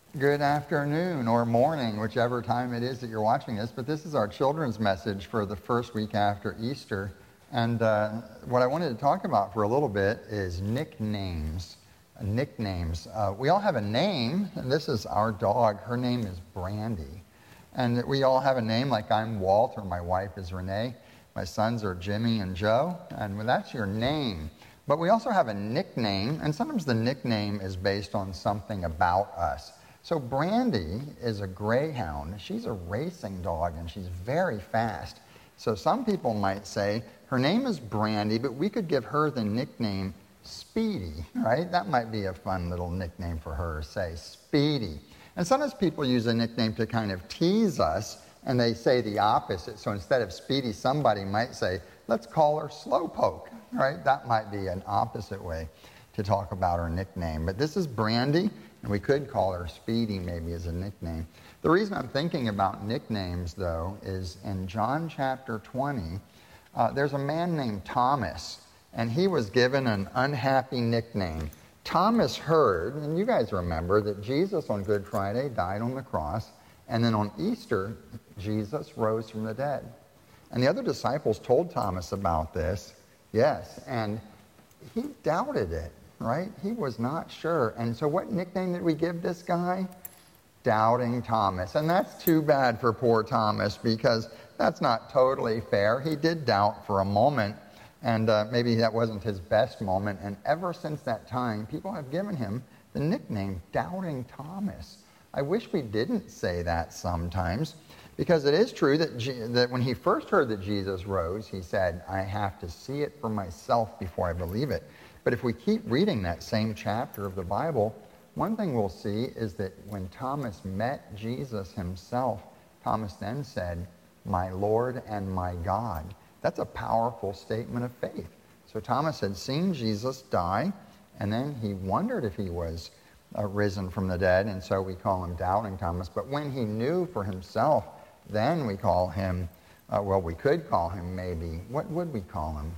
Good afternoon or morning, whichever time it is that you're watching this. But this is our children's message for the first week after Easter. And what I wanted to talk about for a little bit is nicknames. Nicknames. We all have a name, and this is our dog. Her name is Brandy. And we all have a name, like I'm Walt, or my wife is Renee. My sons are Jimmy and Joe, and well, that's your name. But we also have a nickname, and sometimes the nickname is based on something about us. So Brandy is a greyhound. She's a racing dog, and she's very fast. So some people might say, her name is Brandy, but we could give her the nickname Speedy, right? That might be a fun little nickname for her, say Speedy. And sometimes people use a nickname to kind of tease us, and they say the opposite. So instead of Speedy, somebody might say, let's call her Slowpoke, right? That might be an opposite way to talk about her nickname. But this is Brandy, and we could call her Speedy maybe as a nickname. The reason I'm thinking about nicknames, though, is in John chapter 20, there's a man named Thomas, and he was given an unhappy nickname. Thomas heard, and you guys remember, that Jesus on Good Friday died on the cross, and then on Easter, Jesus rose from the dead. And the other disciples told Thomas about this, yes, and he doubted it, right? He was not sure. And so what nickname did we give this guy? Doubting Thomas. And that's too bad for poor Thomas, because that's not totally fair. He did doubt for a moment, and maybe that wasn't his best moment. And ever since that time, people have given him the nickname Doubting Thomas. I wish we didn't say that sometimes, because it is true that when he first heard that Jesus rose, he said, I have to see it for myself before I believe it. But if we keep reading that same chapter of the Bible, one thing we'll see is that when Thomas met Jesus himself, Thomas then said, my Lord and my God. That's a powerful statement of faith. So Thomas had seen Jesus die, and then he wondered if he was risen from the dead, and so we call him Doubting Thomas. But when he knew for himself, then we call him, we could call him maybe, what would we call him?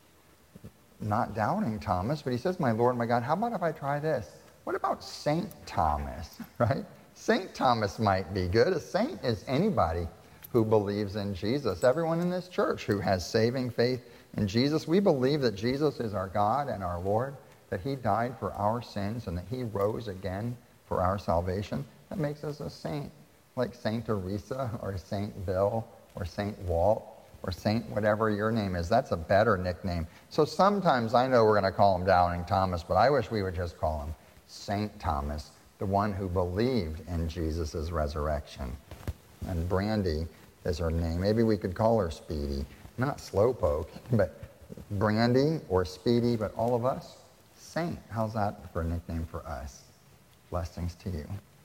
Not Doubting Thomas, but he says, my Lord, my God. How about if I try this? What about Saint Thomas, right? Saint Thomas might be good. A saint is anybody who believes in Jesus. Everyone in this church who has saving faith in Jesus. We believe that Jesus is our God and our Lord, that he died for our sins and that he rose again for our salvation. That makes us a saint, like Saint Teresa or Saint Bill or Saint Walt or Saint whatever your name is. That's a better nickname. So sometimes I know we're going to call him Doubting Thomas, but I wish we would just call him Saint Thomas, the one who believed in Jesus' resurrection. And Brandy is her name. Maybe we could call her Speedy. Not Slowpoke, but Brandy or Speedy, but all of us, Saint. How's that for a nickname for us? Blessings to you.